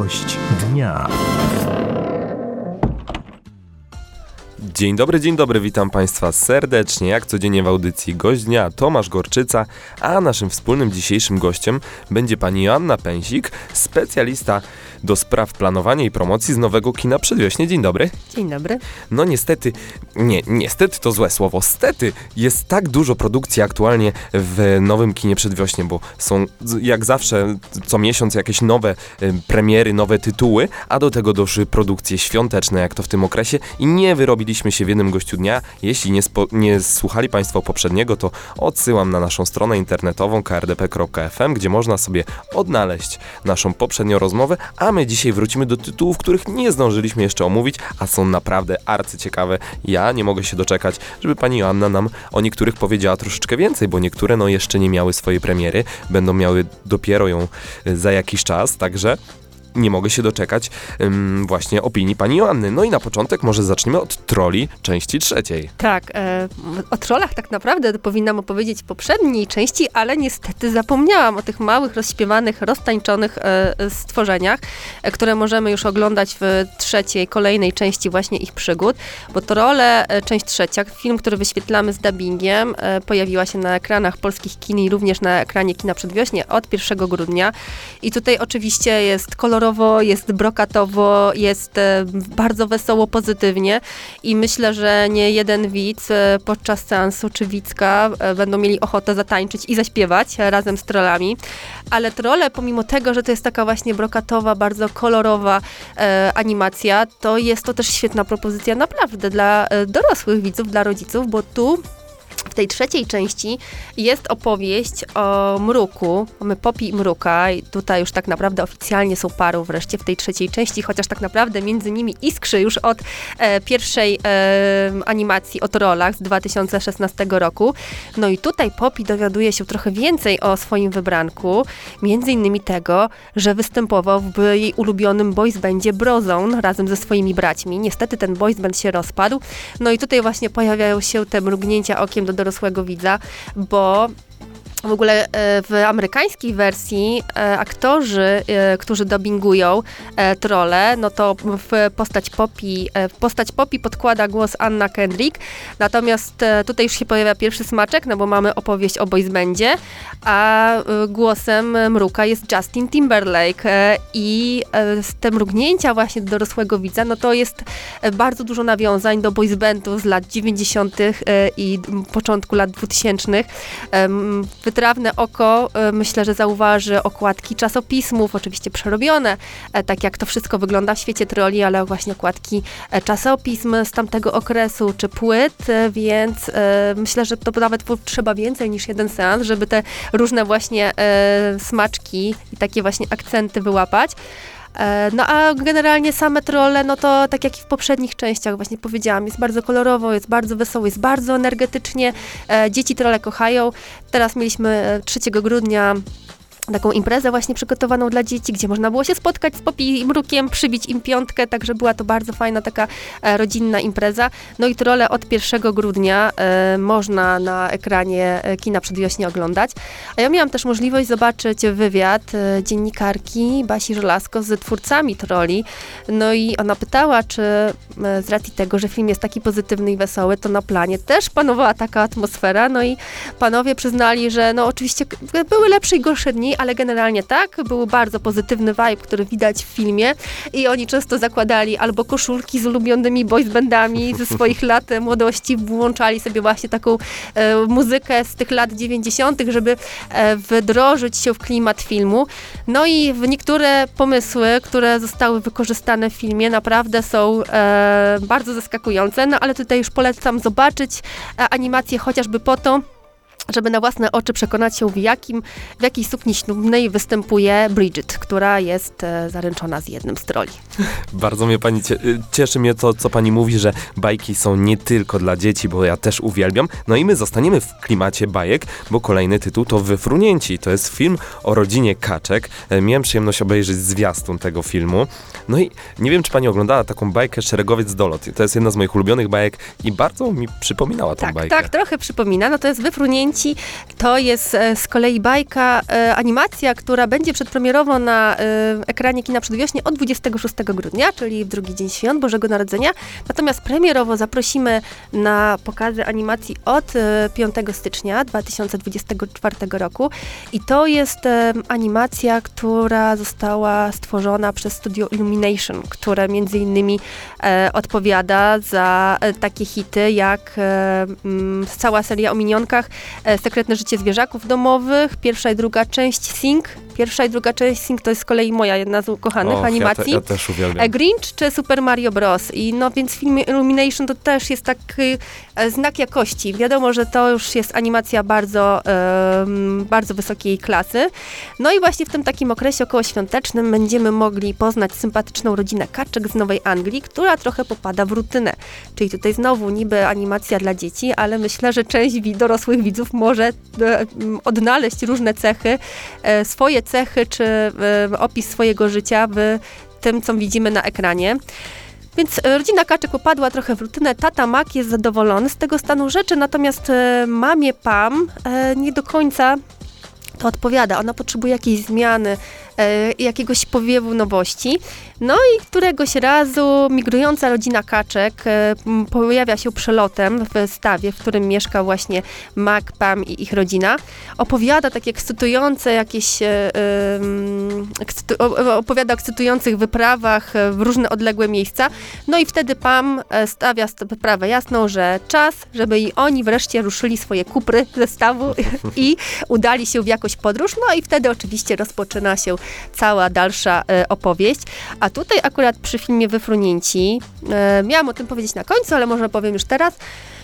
Gość dnia. Dzień dobry, witam Państwa serdecznie. Jak codziennie w audycji Gość Dnia Tomasz Gorczyca, a naszym wspólnym dzisiejszym gościem będzie pani Joanna Pęsik, specjalista do spraw planowania i promocji z Nowego Kina Przedwiośnie. Dzień dobry. Dzień dobry. No niestety to złe słowo. Stety jest tak dużo produkcji aktualnie w Nowym Kinie Przedwiośnie, bo są jak zawsze co miesiąc jakieś nowe premiery, nowe tytuły, a do tego doszły produkcje świąteczne, jak to w tym okresie i nie wyrobiliśmy się w jednym gościu dnia. Jeśli nie słuchali Państwo poprzedniego, to odsyłam na naszą stronę internetową krdp.fm, gdzie można sobie odnaleźć naszą poprzednią rozmowę, a my dzisiaj wrócimy do tytułów, których nie zdążyliśmy jeszcze omówić, a są naprawdę arcyciekawe. Ja nie mogę się doczekać, żeby pani Joanna nam o niektórych powiedziała troszeczkę więcej, bo niektóre jeszcze nie miały swojej premiery, będą miały dopiero ją za jakiś czas, także nie mogę się doczekać właśnie opinii pani Joanny. No i na początek może zaczniemy od Trolli części 3. Tak, o trollach tak naprawdę powinnam opowiedzieć w poprzedniej części, ale niestety zapomniałam o tych małych, rozśpiewanych, roztańczonych stworzeniach, które możemy już oglądać w kolejnej części właśnie ich przygód, bo Trolle, część 3, film, który wyświetlamy z dubbingiem, pojawiła się na ekranach polskich kin i również na ekranie Kina Przedwiośnie od 1 grudnia. I tutaj oczywiście jest kolorowo, jest brokatowo, jest bardzo wesoło, pozytywnie i myślę, że nie jeden widz podczas seansu czy widzka będą mieli ochotę zatańczyć i zaśpiewać razem z trollami, ale Trolle, pomimo tego, że to jest taka właśnie brokatowa, bardzo kolorowa animacja, to jest to też świetna propozycja naprawdę dla dorosłych widzów, dla rodziców, bo tu w tej 3 części jest opowieść o Mruku. Mamy Poppy i Mruka i tutaj już tak naprawdę oficjalnie są parą wreszcie w tej 3 części, chociaż tak naprawdę między nimi iskrzy już od pierwszej animacji o trollach z 2016 roku. No i tutaj Poppy dowiaduje się trochę więcej o swoim wybranku, między innymi tego, że występował w jej ulubionym boys bandzie Brozone razem ze swoimi braćmi. Niestety ten boys band się rozpadł. No i tutaj właśnie pojawiają się te mrugnięcia okiem do dorosłego widza, bo w ogóle w amerykańskiej wersji aktorzy, którzy dubbingują trolle, no to w postać Poppy podkłada głos Anna Kendrick, natomiast tutaj już się pojawia pierwszy smaczek, no bo mamy opowieść o boys bandzie, a głosem Mruka jest Justin Timberlake i te mrugnięcia właśnie do dorosłego widza, no to jest bardzo dużo nawiązań do boys bandu z lat 90. i początku lat 2000. Wytrawne oko, myślę, że zauważy okładki czasopismów, oczywiście przerobione, tak jak to wszystko wygląda w świecie trolli, ale właśnie okładki czasopism z tamtego okresu, czy płyt, więc myślę, że to nawet potrzeba więcej niż jeden seans, żeby te różne właśnie smaczki i takie właśnie akcenty wyłapać. No a generalnie same trolle, no to tak jak i w poprzednich częściach właśnie powiedziałam, jest bardzo kolorowo, jest bardzo wesoło, jest bardzo energetycznie, dzieci trolle kochają. Teraz mieliśmy 3 grudnia taką imprezę właśnie przygotowaną dla dzieci, gdzie można było się spotkać z Poppy i Mrukiem, przybić im piątkę, także była to bardzo fajna taka rodzinna impreza. No i Trolle od 1 grudnia można na ekranie Kina Przedwiośnie oglądać. A ja miałam też możliwość zobaczyć wywiad dziennikarki Basi Żelazko z twórcami Trolli. No i ona pytała, czy z racji tego, że film jest taki pozytywny i wesoły, to na planie też panowała taka atmosfera. No i panowie przyznali, że no oczywiście były lepsze i gorsze dni, ale generalnie tak, był bardzo pozytywny vibe, który widać w filmie i oni często zakładali albo koszulki z ulubionymi boys bandami ze swoich lat młodości, włączali sobie właśnie taką muzykę z tych lat 90., żeby wdrożyć się w klimat filmu. No i niektóre pomysły, które zostały wykorzystane w filmie, naprawdę są bardzo zaskakujące, no ale tutaj już polecam zobaczyć animację chociażby po to, żeby na własne oczy przekonać się, w jakiej sukni ślubnej występuje Bridget, która jest zaręczona z jednym z trolli. Bardzo mnie pani cieszy mnie to, co pani mówi, że bajki są nie tylko dla dzieci, bo ja też uwielbiam. No i my zostaniemy w klimacie bajek, bo kolejny tytuł to Wyfrunięci. To jest film o rodzinie kaczek. Miałem przyjemność obejrzeć zwiastun tego filmu. No i nie wiem, czy pani oglądała taką bajkę Szeregowiec Dolot. To jest jedna z moich ulubionych bajek i bardzo mi przypominała tą bajkę. Tak, trochę przypomina. No to jest Wyfrunięci Wyfrunięci. To jest z kolei bajka, animacja, która będzie przedpremierowo na ekranie kina Przedwiośnie od 26 grudnia, czyli w drugi dzień świąt Bożego Narodzenia. Natomiast premierowo zaprosimy na pokazy animacji od 5 stycznia 2024 roku. I to jest animacja, która została stworzona przez studio Illumination, które między innymi odpowiada za takie hity jak cała seria o minionkach, Sekretne życie zwierzaków domowych, pierwsza i druga część Sing. Pierwsza i druga część Sing to jest z kolei moja jedna z ukochanych animacji. Ja też uwielbiam. Grinch czy Super Mario Bros. I no więc film Illumination to też jest taki znak jakości. Wiadomo, że to już jest animacja bardzo, bardzo wysokiej klasy. No i właśnie w tym takim okresie okołoświątecznym będziemy mogli poznać sympatyczną rodzinę kaczek z Nowej Anglii, która trochę popada w rutynę. Czyli tutaj znowu niby animacja dla dzieci, ale myślę, że część dorosłych widzów może odnaleźć różne cechy, swoje cechy, czy opis swojego życia w tym, co widzimy na ekranie. Więc rodzina kaczek popadła trochę w rutynę. Tata Mac jest zadowolony z tego stanu rzeczy, natomiast mamie Pam nie do końca to odpowiada. Ona potrzebuje jakiejś zmiany, jakiegoś powiewu nowości. No i któregoś razu migrująca rodzina kaczek pojawia się przelotem w stawie, w którym mieszka właśnie Mac, Pam i ich rodzina. Opowiada takie ekscytujące jakieś, opowiada o ekscytujących wyprawach w różne odległe miejsca. No i wtedy Pam stawia sprawę jasną, że czas, żeby i oni wreszcie ruszyli swoje kupry ze stawu i udali się w jakąś podróż. No i wtedy oczywiście rozpoczyna się cała dalsza opowieść. A tutaj akurat przy filmie Wyfrunięci, miałam o tym powiedzieć na końcu, ale może powiem już teraz,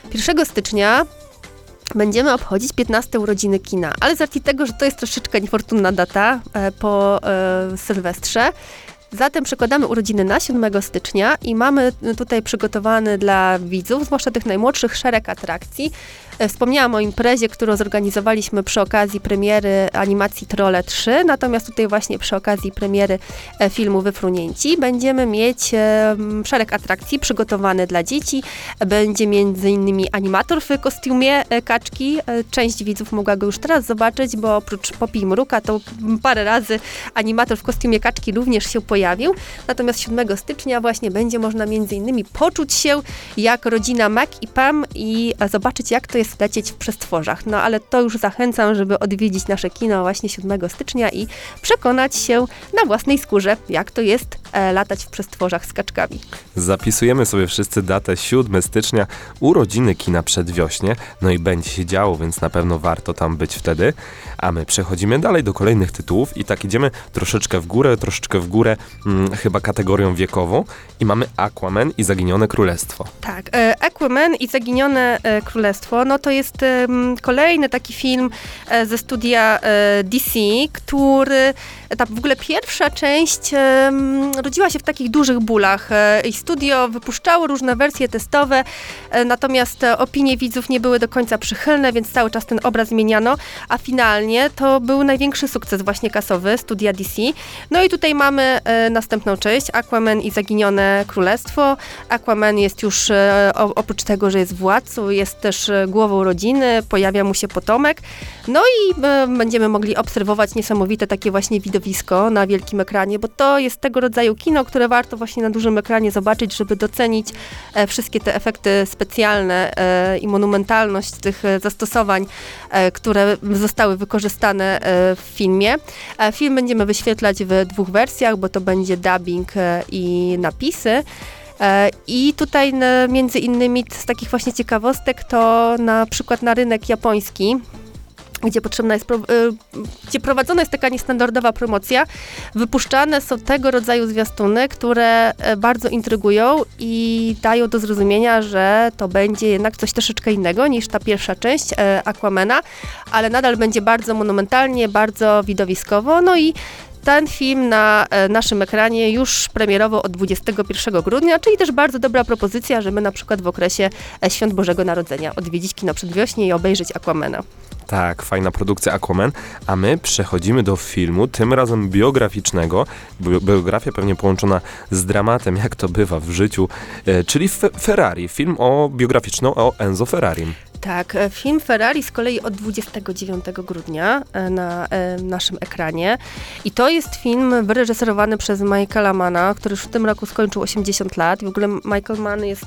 1 stycznia będziemy obchodzić 15 urodziny kina, ale z racji tego, że to jest troszeczkę niefortunna data po Sylwestrze, zatem przekładamy urodziny na 7 stycznia i mamy tutaj przygotowany dla widzów, zwłaszcza tych najmłodszych, szereg atrakcji. Wspomniałam o imprezie, którą zorganizowaliśmy przy okazji premiery animacji Trolle 3, natomiast tutaj właśnie przy okazji premiery filmu Wyfrunięci będziemy mieć szereg atrakcji przygotowane dla dzieci. Będzie m.in. animator w kostiumie kaczki. Część widzów mogła go już teraz zobaczyć, bo oprócz Popi i Mruka to parę razy animator w kostiumie kaczki również się pojawił. Natomiast 7 stycznia właśnie będzie można m.in. poczuć się jak rodzina Mac i Pam i zobaczyć, jak to jest lecieć w przestworzach. No ale to już zachęcam, żeby odwiedzić nasze kino właśnie 7 stycznia i przekonać się na własnej skórze, jak to jest latać w przestworzach z kaczkami. Zapisujemy sobie wszyscy datę 7 stycznia, urodziny kina Przedwiośnie. No i będzie się działo, więc na pewno warto tam być wtedy. A my przechodzimy dalej do kolejnych tytułów i tak idziemy troszeczkę w górę, chyba kategorią wiekową. I mamy Aquaman i Zaginione Królestwo. Tak, Aquaman i Zaginione Królestwo, no to jest kolejny taki film ze studia DC, który, ta w ogóle pierwsza część rodziła się w takich dużych bólach i studio wypuszczało różne wersje testowe, natomiast opinie widzów nie były do końca przychylne, więc cały czas ten obraz zmieniano, a finalnie to był największy sukces właśnie kasowy studia DC. No i tutaj mamy następną część, Aquaman i Zaginione Królestwo. Aquaman jest już, oprócz tego, że jest władcą, jest też głową rodziny, pojawia mu się potomek. No i będziemy mogli obserwować niesamowite takie właśnie widowisko na wielkim ekranie, bo to jest tego rodzaju kino, które warto właśnie na dużym ekranie zobaczyć, żeby docenić wszystkie te efekty specjalne i monumentalność tych zastosowań, które zostały wykorzystane w filmie. Film będziemy wyświetlać w 2 wersjach, bo to będzie dubbing i napisy. I tutaj między innymi z takich właśnie ciekawostek to na przykład na rynek japoński, gdzie prowadzona jest taka niestandardowa promocja, wypuszczane są tego rodzaju zwiastuny, które bardzo intrygują i dają do zrozumienia, że to będzie jednak coś troszeczkę innego niż ta pierwsza część Aquamana, ale nadal będzie bardzo monumentalnie, bardzo widowiskowo. No i ten film na naszym ekranie już premierowo od 21 grudnia, czyli też bardzo dobra propozycja, żeby na przykład w okresie Świąt Bożego Narodzenia odwiedzić kino Przedwiośnie i obejrzeć Aquamana. Tak, fajna produkcja Aquaman, a my przechodzimy do filmu, tym razem biograficznego, biografia pewnie połączona z dramatem, jak to bywa w życiu, czyli Ferrari, film biograficzny o Enzo Ferrarim. Tak, film Ferrari z kolei od 29 grudnia na naszym ekranie. I to jest film wyreżyserowany przez Michaela Manna, który już w tym roku skończył 80 lat. W ogóle Michael Mann jest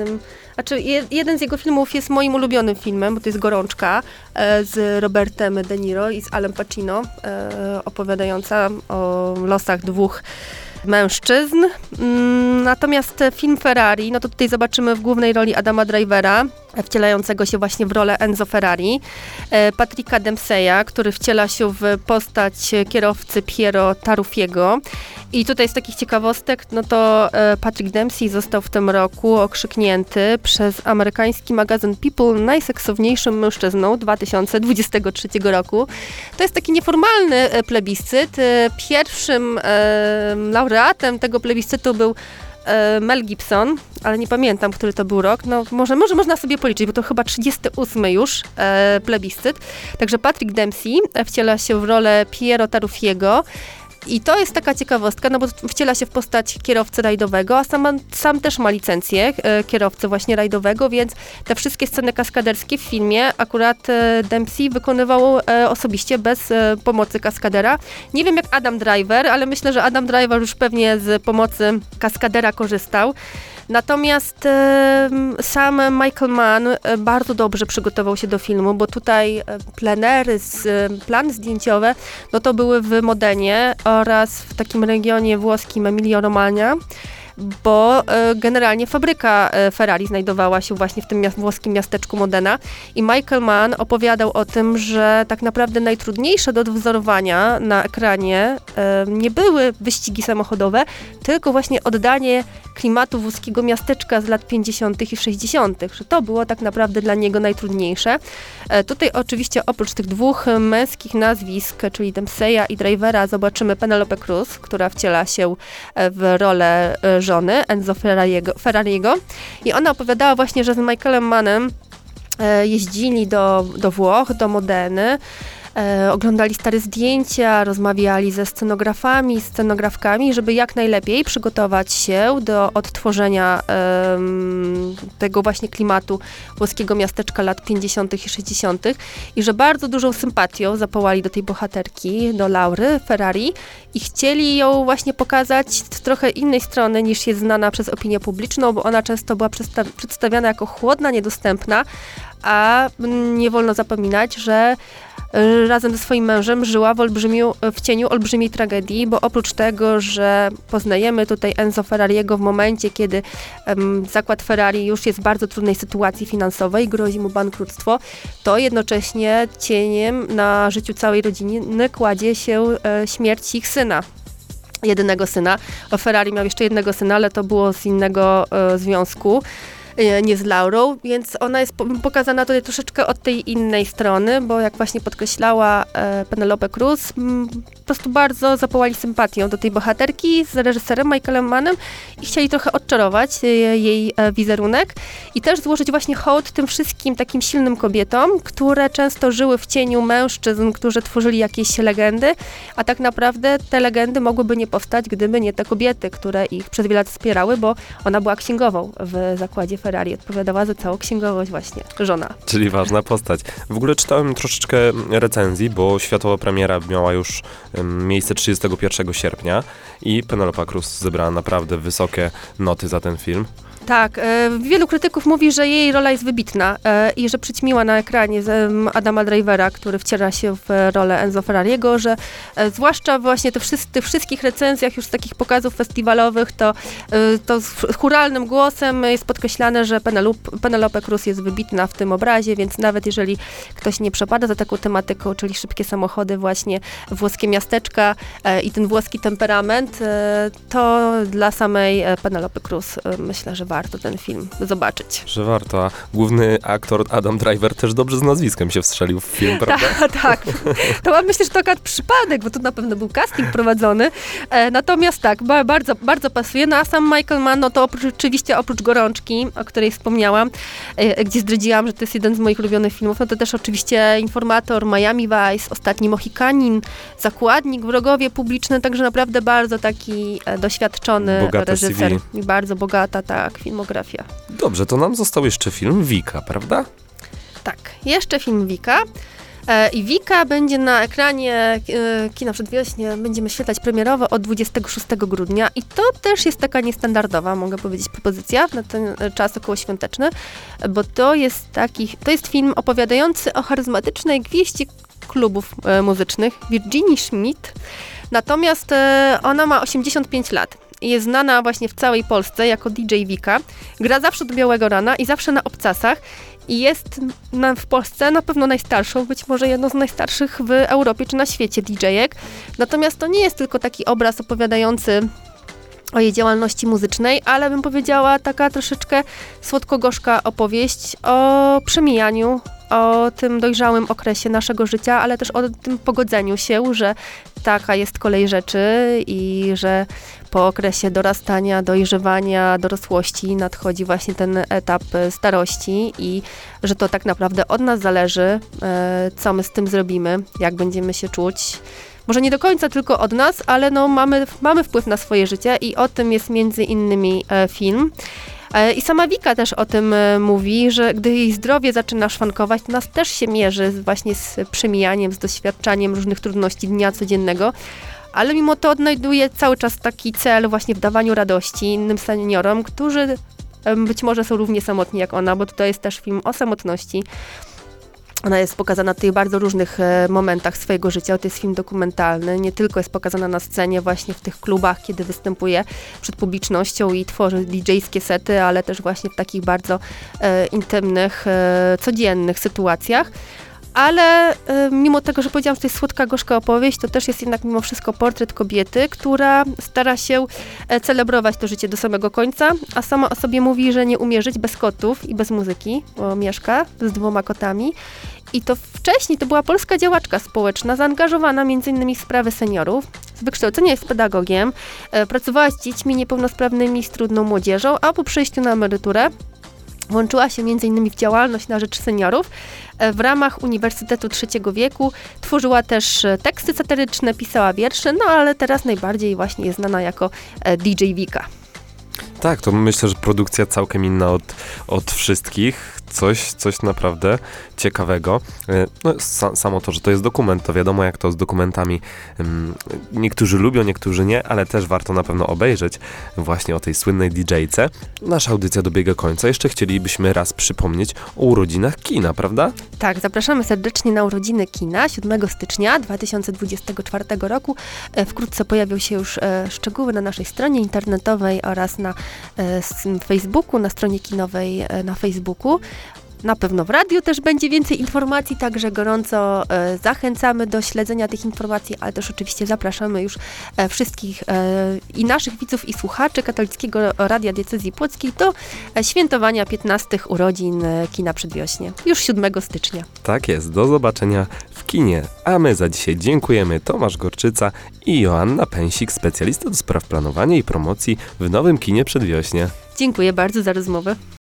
jeden z jego filmów jest moim ulubionym filmem, bo to jest Gorączka z Robertem De Niro i z Alem Pacino, opowiadająca o losach dwóch mężczyzn. Natomiast film Ferrari, no to tutaj zobaczymy w głównej roli Adama Drivera, wcielającego się właśnie w rolę Enzo Ferrari, Patricka Dempseya, który wciela się w postać kierowcy Piero Tarufiego. I tutaj z takich ciekawostek, no to Patrick Dempsey został w tym roku okrzyknięty przez amerykański magazyn People najseksowniejszym mężczyzną 2023 roku. To jest taki nieformalny plebiscyt. Pierwszym laureatem tego plebiscytu był Mel Gibson, ale nie pamiętam, który to był rok. No może można sobie policzyć, bo to chyba 38 już plebiscyt. Także Patrick Dempsey wciela się w rolę Piero Tarufiego. I to jest taka ciekawostka, no bo wciela się w postać kierowcy rajdowego, a sam też ma licencję kierowcy właśnie rajdowego, więc te wszystkie sceny kaskaderskie w filmie akurat Dempsey wykonywał osobiście bez pomocy kaskadera. Nie wiem jak Adam Driver, ale myślę, że Adam Driver już pewnie z pomocy kaskadera korzystał. Natomiast sam Michael Mann bardzo dobrze przygotował się do filmu, bo tutaj plenery, plany zdjęciowe, no to były w Modenie oraz w takim regionie włoskim Emilia-Romagna, bo generalnie fabryka Ferrari znajdowała się właśnie w tym włoskim miasteczku Modena i Michael Mann opowiadał o tym, że tak naprawdę najtrudniejsze do odwzorowania na ekranie nie były wyścigi samochodowe, tylko właśnie oddanie klimatu włoskiego miasteczka z lat 50. i 60., że to było tak naprawdę dla niego najtrudniejsze. Tutaj oczywiście oprócz tych dwóch męskich nazwisk, czyli Dempseya i Drivera, zobaczymy Penelope Cruz, która wciela się w rolę żony Enzo Ferrariego. I ona opowiadała właśnie, że z Michaelem Mannem jeździli do Włoch, do Modeny, oglądali stare zdjęcia, rozmawiali ze scenografami, scenografkami, żeby jak najlepiej przygotować się do odtworzenia tego właśnie klimatu włoskiego miasteczka lat 50. i 60. I że bardzo dużą sympatią zapałali do tej bohaterki, do Laury Ferrari i chcieli ją właśnie pokazać z trochę innej strony niż jest znana przez opinię publiczną, bo ona często była przedstawiana jako chłodna, niedostępna, a nie wolno zapominać, że razem ze swoim mężem żyła w cieniu olbrzymiej tragedii, bo oprócz tego, że poznajemy tutaj Enzo Ferrariego w momencie, kiedy zakład Ferrari już jest w bardzo trudnej sytuacji finansowej, grozi mu bankructwo, to jednocześnie cieniem na życiu całej rodziny kładzie się śmierć ich syna. Jedynego syna. Ferrari miał jeszcze jednego syna, ale to było z innego związku. Nie z Laurą, więc ona jest pokazana tutaj troszeczkę od tej innej strony, bo jak właśnie podkreślała Penelope Cruz, po prostu bardzo zapałali sympatią do tej bohaterki z reżyserem Michaelem Mannem i chcieli trochę odczarować jej wizerunek i też złożyć właśnie hołd tym wszystkim takim silnym kobietom, które często żyły w cieniu mężczyzn, którzy tworzyli jakieś legendy, a tak naprawdę te legendy mogłyby nie powstać, gdyby nie te kobiety, które ich przez wiele lat wspierały, bo ona była księgową w zakładzie Ferrari, odpowiadała za całą księgowość właśnie, żona. Czyli ważna postać. W ogóle czytałem troszeczkę recenzji, bo światowa premiera miała już miejsce 31 sierpnia i Penelope Cruz zebrała naprawdę wysokie noty za ten film. Tak, wielu krytyków mówi, że jej rola jest wybitna i że przyćmiła na ekranie Adama Drivera, który wciela się w rolę Enzo Ferrariego, że zwłaszcza właśnie tych wszystkich recenzjach już z takich pokazów festiwalowych, to z chóralnym głosem jest podkreślane, że Penelope Cruz jest wybitna w tym obrazie, więc nawet jeżeli ktoś nie przepada za taką tematyką, czyli szybkie samochody, właśnie włoskie miasteczka i ten włoski temperament, to dla samej Penelope Cruz myślę, że warto ten film zobaczyć. Że warto, a główny aktor Adam Driver też dobrze z nazwiskiem się wstrzelił w film, prawda? Tak. To myślę, że to akurat przypadek, bo to na pewno był casting prowadzony. Natomiast tak, bardzo, bardzo pasuje. No a sam Michael Mann, no to oczywiście oprócz Gorączki, o której wspomniałam, gdzie zdradziłam, że to jest jeden z moich ulubionych filmów, no to też oczywiście Informator, Miami Vice, Ostatni Mohikanin, Zakładnik, Wrogowie Publiczne, także naprawdę bardzo taki doświadczony Bogate reżyser. CV. I bardzo bogata, tak, filmografia. Dobrze, to nam został jeszcze film Wika, prawda? Tak, jeszcze film Wika. I Wika będzie na ekranie kina Przedwiośnie, będziemy świetlać premierowo od 26 grudnia i to też jest taka niestandardowa, mogę powiedzieć, propozycja na ten czas okołoświąteczny, bo to jest film opowiadający o charyzmatycznej gwieździe klubów muzycznych Virginii Schmidt, natomiast ona ma 85 lat. Jest znana właśnie w całej Polsce jako DJ Wika. Gra zawsze do białego rana i zawsze na obcasach. I jest w Polsce na pewno najstarszą, być może jedną z najstarszych w Europie czy na świecie DJ-ek. Natomiast to nie jest tylko taki obraz opowiadający o jej działalności muzycznej, ale bym powiedziała taka troszeczkę słodko-gorzka opowieść o przemijaniu, o tym dojrzałym okresie naszego życia, ale też o tym pogodzeniu się, że taka jest kolej rzeczy i że po okresie dorastania, dojrzewania, dorosłości nadchodzi właśnie ten etap starości i że to tak naprawdę od nas zależy, co my z tym zrobimy, jak będziemy się czuć. Może nie do końca tylko od nas, ale no mamy wpływ na swoje życie i o tym jest między innymi film. I sama Wika też o tym mówi, że gdy jej zdrowie zaczyna szwankować, to nas też się mierzy właśnie z przemijaniem, z doświadczaniem różnych trudności dnia codziennego, ale mimo to odnajduje cały czas taki cel właśnie w dawaniu radości innym seniorom, którzy być może są równie samotni jak ona, bo tutaj jest też film o samotności. Ona jest pokazana w tych bardzo różnych momentach swojego życia. To jest film dokumentalny. Nie tylko jest pokazana na scenie właśnie w tych klubach, kiedy występuje przed publicznością i tworzy DJ-skie sety, ale też właśnie w takich bardzo intymnych, codziennych sytuacjach. Ale mimo tego, że powiedziałam, że to jest słodka, gorzka opowieść, to też jest jednak mimo wszystko portret kobiety, która stara się celebrować to życie do samego końca, a sama o sobie mówi, że nie umie żyć bez kotów i bez muzyki, bo mieszka z 2 kotami. I to wcześniej to była polska działaczka społeczna, zaangażowana m.in. w sprawy seniorów. Z wykształcenia jest pedagogiem, pracowała z dziećmi niepełnosprawnymi, z trudną młodzieżą, a po przejściu na emeryturę włączyła się m.in. w działalność na rzecz seniorów. W ramach Uniwersytetu Trzeciego Wieku tworzyła też teksty satyryczne, pisała wiersze, no ale teraz najbardziej właśnie jest znana jako DJ Wika. Tak, to myślę, że produkcja całkiem inna od wszystkich. Coś naprawdę ciekawego. No, samo to, że to jest dokument, to wiadomo jak to z dokumentami. Niektórzy lubią, niektórzy nie, ale też warto na pewno obejrzeć właśnie o tej słynnej DJ-ce. Nasza audycja dobiega końca. Jeszcze chcielibyśmy raz przypomnieć o urodzinach kina, prawda? Tak, zapraszamy serdecznie na urodziny kina 7 stycznia 2024 roku. Wkrótce pojawią się już szczegóły na naszej stronie internetowej oraz na Facebooku, na stronie kinowej na Facebooku. Na pewno w radiu też będzie więcej informacji, także gorąco zachęcamy do śledzenia tych informacji, ale też oczywiście zapraszamy już wszystkich i naszych widzów i słuchaczy Katolickiego Radia Diecezji Płockiej do świętowania 15 urodzin kina Przedwiośnie, już 7 stycznia. Tak jest, do zobaczenia w kinie, a my za dzisiaj dziękujemy. Tomasz Gorczyca i Joanna Pęsik, specjalista do spraw planowania i promocji w Nowym Kinie Przedwiośnie. Dziękuję bardzo za rozmowę.